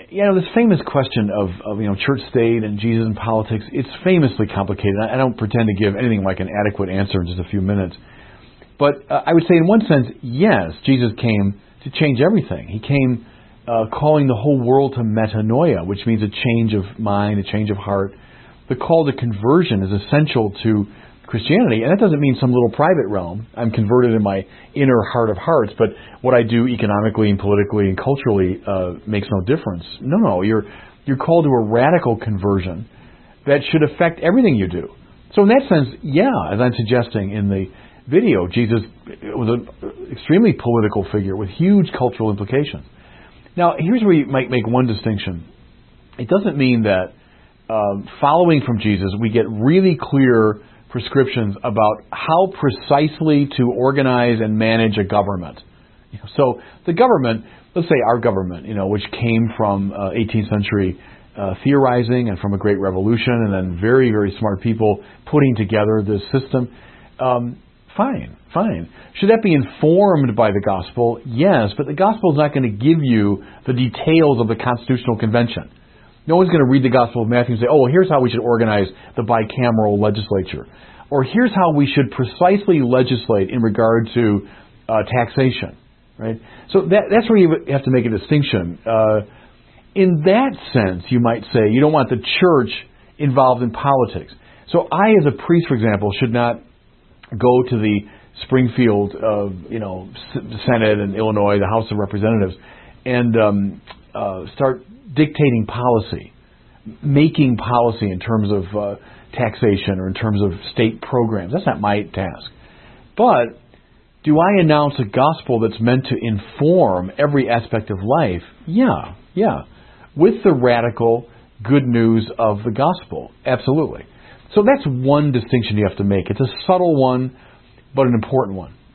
This famous question of church state and Jesus and politics, it's famously complicated. I don't pretend to give anything like an adequate answer in just a few minutes. But I would say in one sense, yes, Jesus came to change everything. He came calling the whole world to metanoia, which means a change of mind, a change of heart. The call to conversion is essential to Christianity, and that doesn't mean some little private realm. I'm converted in my inner heart of hearts, but what I do economically and politically and culturally makes no difference. No, you're called to a radical conversion that should affect everything you do. So in that sense, yeah, as I'm suggesting in the video, Jesus was an extremely political figure with huge cultural implications. Now, here's where you might make one distinction. It doesn't mean that following from Jesus, we get really clear prescriptions about how precisely to organize and manage a government. So the government, let's say our government, which came from 18th century theorizing and from a great revolution and then very, very smart people putting together this system, fine. Should that be informed by the gospel? Yes, but the gospel is not going to give you the details of the Constitutional Convention. No one's going to read the Gospel of Matthew and say, here's how we should organize the bicameral legislature. Or here's how we should precisely legislate in regard to taxation. Right? So that's where you have to make a distinction. In that sense, you might say you don't want the church involved in politics. So I, as a priest, for example, should not go to the Springfield, Senate in Illinois, the House of Representatives, and start dictating policy, making policy in terms of taxation or in terms of state programs. That's not my task. But do I announce a gospel that's meant to inform every aspect of life? Yeah. With the radical good news of the gospel. Absolutely. So that's one distinction you have to make. It's a subtle one, but an important one.